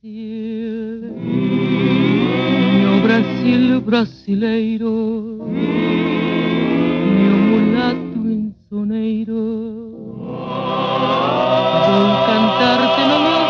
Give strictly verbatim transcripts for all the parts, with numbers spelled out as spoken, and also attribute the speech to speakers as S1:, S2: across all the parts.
S1: Brasil, meu Brasil brasileiro, meu mulato insoneiro, vou cantar-te no meus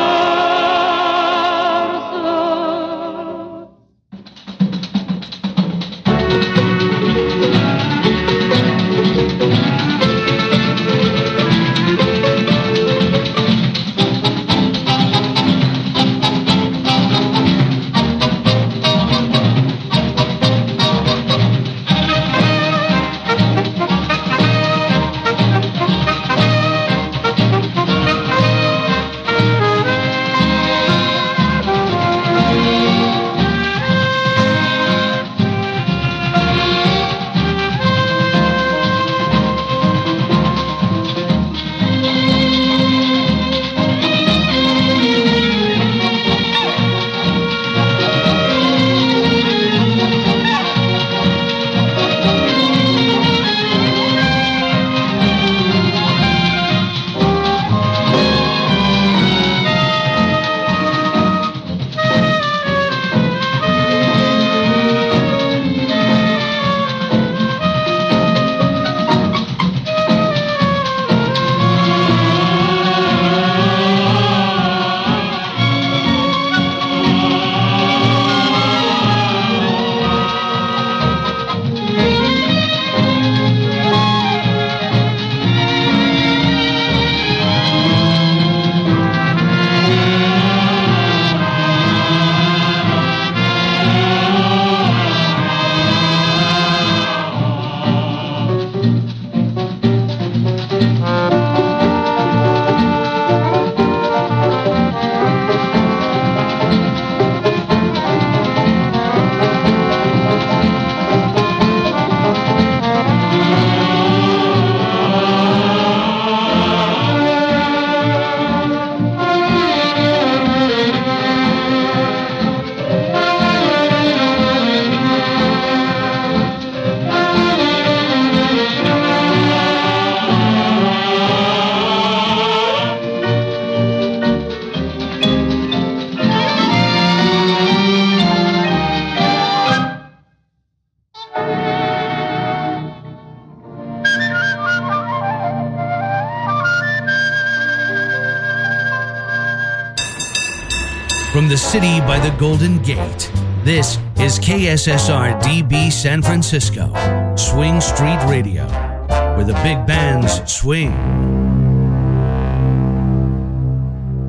S2: From the city by the Golden Gate, this is K S S R D B San Francisco, Swing Street Radio, where the big bands swing.